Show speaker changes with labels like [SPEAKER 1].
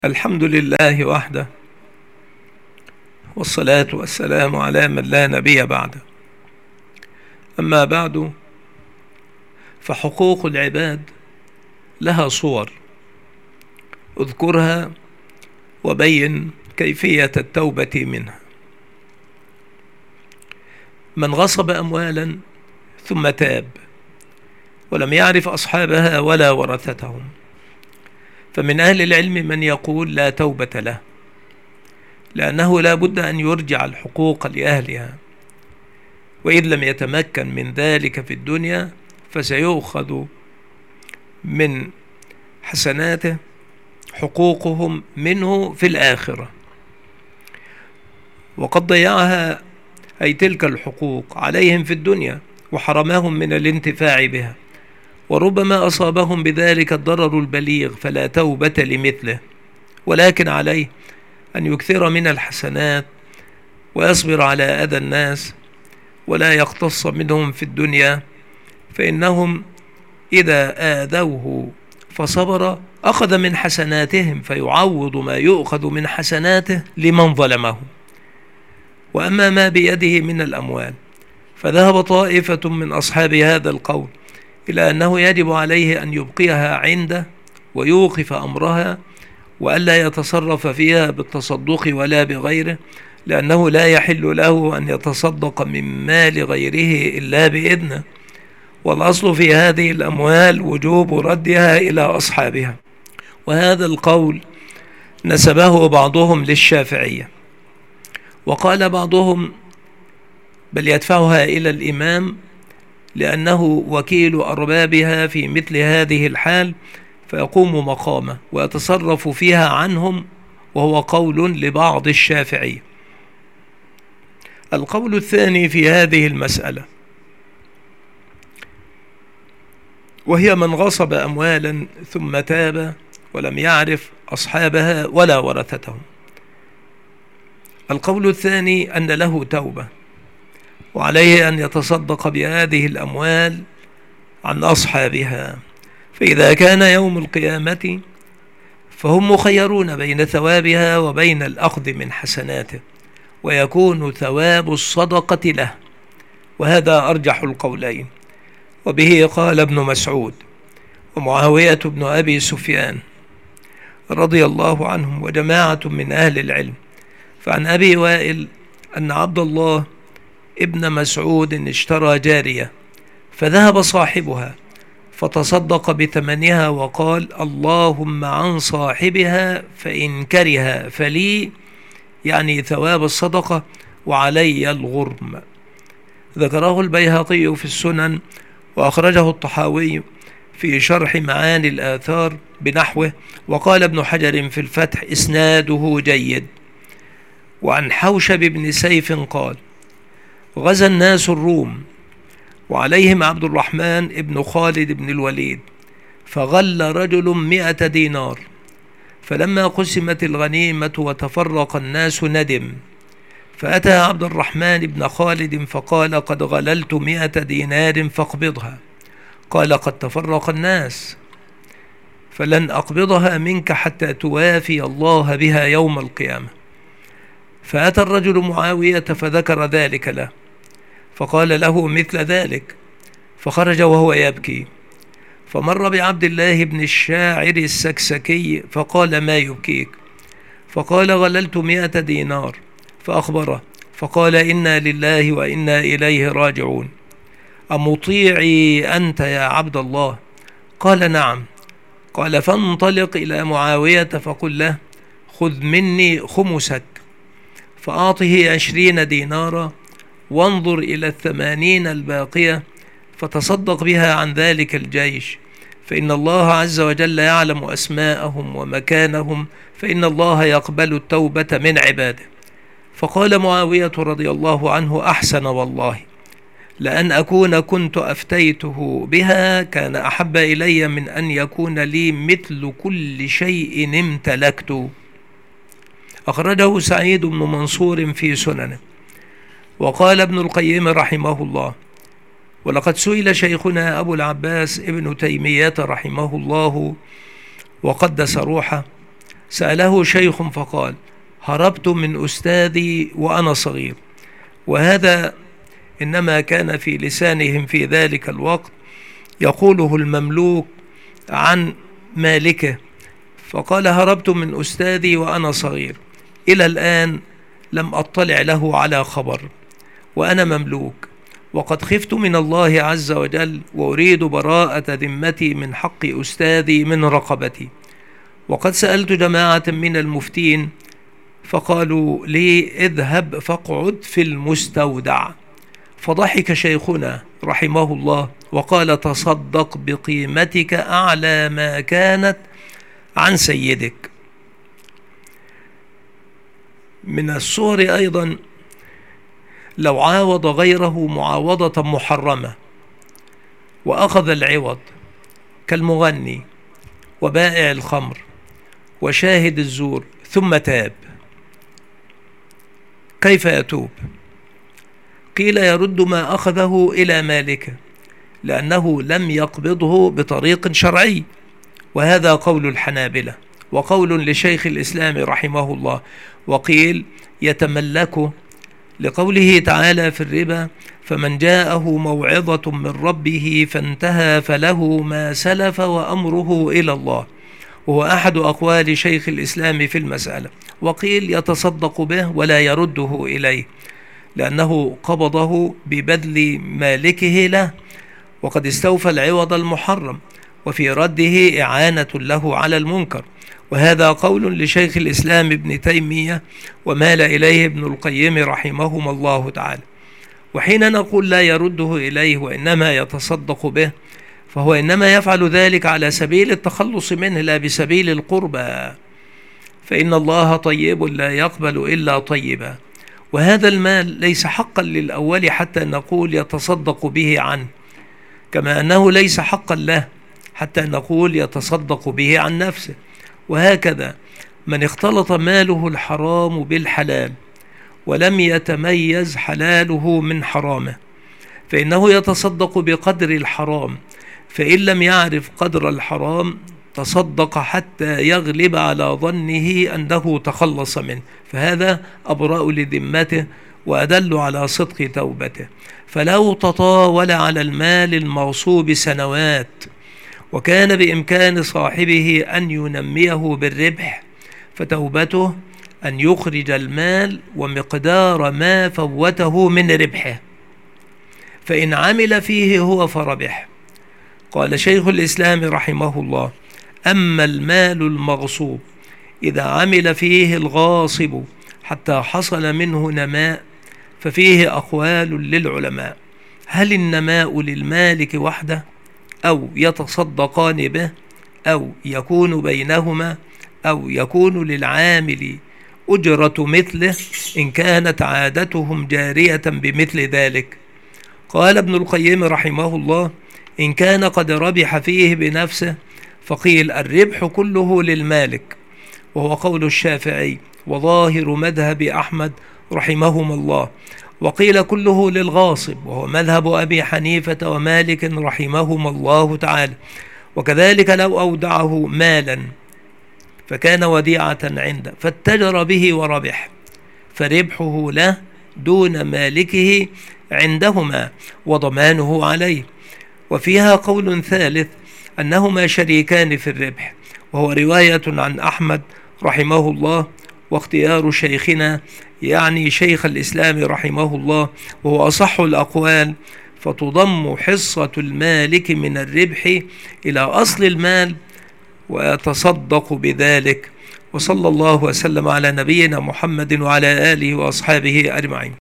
[SPEAKER 1] الحمد لله وحده، والصلاة والسلام على من لا نبي بعده. أما بعد، فحقوق العباد لها صور، اذكرها وبين كيفية التوبة منها. من غصب أموالا ثم تاب ولم يعرف أصحابها ولا ورثتهم، فمن أهل العلم من يقول لا توبة له، لأنه لا بد أن يرجع الحقوق لأهلها، وإذ لم يتمكن من ذلك في الدنيا فسيؤخذ من حسناته حقوقهم منه في الآخرة، وقد ضيعها أي تلك الحقوق عليهم في الدنيا وحرمهم من الانتفاع بها، وربما أصابهم بذلك الضرر البليغ، فلا توبة لمثله، ولكن عليه أن يكثر من الحسنات ويصبر على أذى الناس ولا يقتص منهم في الدنيا، فإنهم إذا آذوه فصبر أخذ من حسناتهم فيعوض ما يؤخذ من حسناته لمن ظلمهم. وأما ما بيده من الأموال فذهب طائفة من أصحاب هذا القول إلى أنه يجب عليه أن يبقيها عنده ويوقف أمرها، وألا يتصرف فيها بالتصدق ولا بغيره، لأنه لا يحل له أن يتصدق من مال غيره إلا بإذنه، والأصل في هذه الأموال وجوب ردها إلى أصحابها. وهذا القول نسبه بعضهم للشافعية، وقال بعضهم بل يدفعها إلى الإمام لأنه وكيل أربابها في مثل هذه الحال، فيقوم مقامه ويتصرف فيها عنهم، وهو قول لبعض الشافعية. القول الثاني في هذه المسألة وهي من غصب أموالا ثم تاب ولم يعرف أصحابها ولا ورثتهم. القول الثاني أن له توبة، وعليه أن يتصدق بهذه الأموال عن أصحابها، فإذا كان يوم القيامة فهم مخيرون بين ثوابها وبين الأخذ من حسناته، ويكون ثواب الصدقة له، وهذا أرجح القولين. وبه قال ابن مسعود ومعاوية بن أبي سفيان رضي الله عنهم وجماعة من أهل العلم. فعن أبي وائل أن عبد الله ابن مسعود اشترى جارية، فذهب صاحبها فتصدق بثمنها وقال اللهم عن صاحبها فإن كره فلي، يعني ثواب الصدقة، وعلي الغرم. ذكره البيهقي في السنن، وأخرجه الطحاوي في شرح معاني الآثار بنحوه، وقال ابن حجر في الفتح إسناده جيد. وعن حوشب بن سيف قال غزا الناس الروم وعليهم عبد الرحمن ابن خالد بن الوليد، فغل رجل 100 دينار، فلما قسمت الغنيمة وتفرق الناس ندم، فأتى عبد الرحمن بن خالد فقال قد غللت 100 دينار فاقبضها. قال قد تفرق الناس، فلن أقبضها منك حتى توافي الله بها يوم القيامة. فأتى الرجل معاوية فذكر ذلك له، فقال له مثل ذلك، فخرج وهو يبكي، فمر بعبد الله بن الشاعر السكسكي فقال ما يبكيك؟ فقال غللت 100 دينار، فأخبره، فقال إنا لله وإنا إليه راجعون، أمطيعي أنت يا عبد الله؟ قال نعم. قال فانطلق إلى معاوية فقل له خذ مني خمسك، فأعطه 20 دينارا، وانظر إلى 80 الباقية فتصدق بها عن ذلك الجيش، فإن الله عز وجل يعلم أسماءهم ومكانهم، فإن الله يقبل التوبة من عباده. فقال معاوية رضي الله عنه أحسن والله، لأن أكون كنت أفتيته بها كان أحب إلي من أن يكون لي مثل كل شيء امتلكت. أخرجه سعيد بن منصور في سننه. وقال ابن القيم رحمه الله ولقد سئل شيخنا أبو العباس ابن تيمية رحمه الله وقدس روحه سأله شيخ فقال: هربت من أستاذي وأنا صغير. وهذا إنما كان في لسانهم في ذلك الوقت يقوله المملوك عن مالكه، فقال: هربت من أستاذي وأنا صغير، إلى الآن لم أطلع له على خبر، وأنا مملوك، وقد خفت من الله عز وجل، وأريد براءة ذمتي من حق أستاذي من رقبتي. وقد سألت جماعة من المفتين فقالوا لي: اذهب فاقعد في المستودع. فضحك شيخنا رحمه الله وقال: تصدق بقيمتك أعلى ما كانت عن سيدك. من الصور أيضا لو عاوض غيره معاوضة محرمة وأخذ العوض كالمغني وبائع الخمر وشاهد الزور ثم تاب، كيف يتوب؟ قيل: يرد ما أخذه إلى مالكه، لأنه لم يقبضه بطريق شرعي، وهذا قول الحنابلة وقول لشيخ الإسلام رحمه الله. وقيل: يتملكه، لقوله تعالى في الربا: فمن جاءه موعظة من ربه فانتهى فله ما سلف وأمره إلى الله، وهو أحد أقوال شيخ الإسلام في المسألة. وقيل: يتصدق به ولا يرده إليه، لأنه قبضه ببذل مالكه له، وقد استوفى العوض المحرم، وفي رده إعانة له على المنكر. وهذا قول لشيخ الإسلام ابن تيمية ومال إليه ابن القيم رحمهما الله تعالى. وحين نقول لا يرده إليه وإنما يتصدق به، فهو إنما يفعل ذلك على سبيل التخلص منه لا بسبيل القربى، فإن الله طيب لا يقبل إلا طيبا. وهذا المال ليس حقا للأول حتى نقول يتصدق به عنه، كما أنه ليس حقا له حتى نقول يتصدق به عن نفسه. وهكذا من اختلط ماله الحرام بالحلال ولم يتميز حلاله من حرامه، فإنه يتصدق بقدر الحرام، فإن لم يعرف قدر الحرام تصدق حتى يغلب على ظنه أنه تخلص منه، فهذا أبرأ لذمته وأدل على صدق توبته. فلو تطاول على المال المغصوب سنوات وكان بإمكان صاحبه أن ينميه بالربح، فتوبته أن يخرج المال ومقدار ما فوته من ربحه، فإن عمل فيه هو فربح. قال شيخ الإسلام رحمه الله: أما المال المغصوب إذا عمل فيه الغاصب حتى حصل منه نماء ففيه أقوال للعلماء: هل النماء للمالك وحده، أو يتصدقان به، أو يكون بينهما، أو يكون للعامل أجرة مثله إن كانت عادتهم جارية بمثل ذلك؟ قال ابن القيم رحمه الله: إن كان قد ربح فيه بنفسه فقيل الربح كله للمالك، وهو قول الشافعي وظاهر مذهب أحمد رحمهما الله. وقيل كله للغاصب، وهو مذهب أبي حنيفة ومالك رحمهما الله تعالى. وكذلك لو أودعه مالا فكان وديعة عنده فاتجر به وربح، فربحه له دون مالكه عندهما وضمانه عليه. وفيها قول ثالث أنهما شريكان في الربح، وهو رواية عن أحمد رحمه الله، واختيار شيخنا يعني شيخ الإسلام رحمه الله وهو أصح الأقوال، فتضم حصة المالك من الربح إلى أصل المال ويتصدق بذلك. وصلى الله وسلم على نبينا محمد وعلى آله وأصحابه أجمعين.